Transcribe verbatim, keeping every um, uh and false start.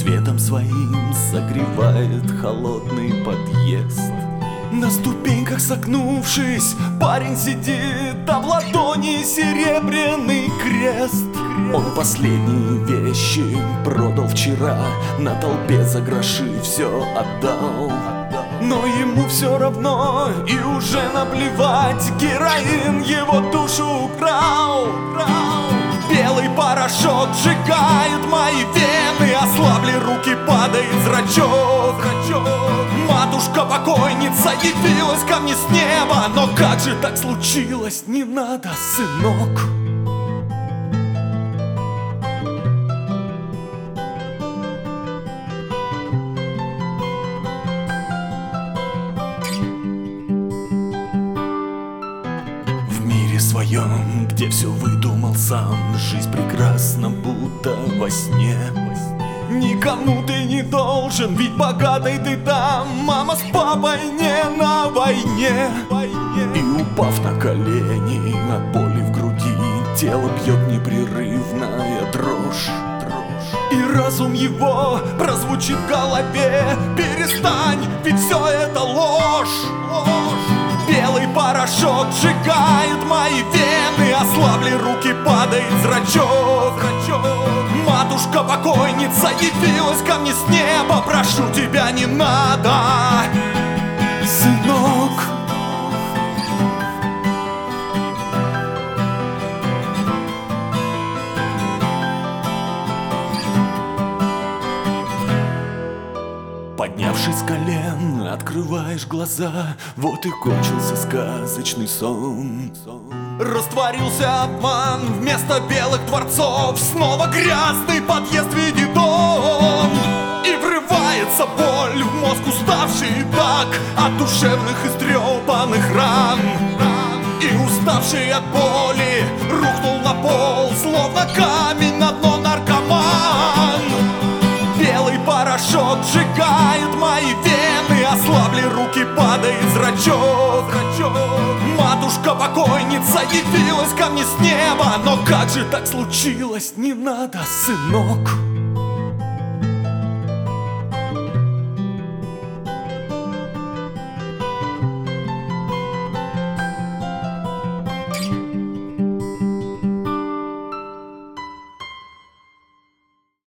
Светом своим согревает холодный подъезд. На ступеньках согнувшись, парень сидит, а в ладони серебряный крест. Он последние вещи продал вчера, на толпе за гроши все отдал. Но ему все равно и уже наплевать, героин его душу украл. Белый порошок сжигает мои вены, ослабли руки, падает зрачок. Матушка-покойница явилась ко мне с неба, но как же так случилось, не надо, сынок. В мире своем, где все выдумал сам, жизнь прекрасна, будто во сне. Никому ты не должен, ведь богатой ты там, мама с папой не на войне. И упав на колени от боли в груди, тело бьет непрерывная дрожь. И разум его прозвучит в голове: перестань, ведь все это ложь. Белый порошок сжигает мои вены, ослабли руки, падает зрачок. Матушка-покойница явилась ко мне с неба, прошу тебя, не надо, сынок. Поднявшись с колен, открываешь глаза, вот и кончился сказочный сон. Растворился обман, вместо белых дворцов снова грязный подъезд в виде дом. И врывается боль в мозг, уставший так от душевных истрепанных ран. И уставший от боли рухнул на пол, словно камень на дно наркоман. Белый порошок сжигает мои вены, ослабли руки, падает зрачок. Матушка-покойница явилась ко мне с неба, но как же так случилось, не надо, сынок.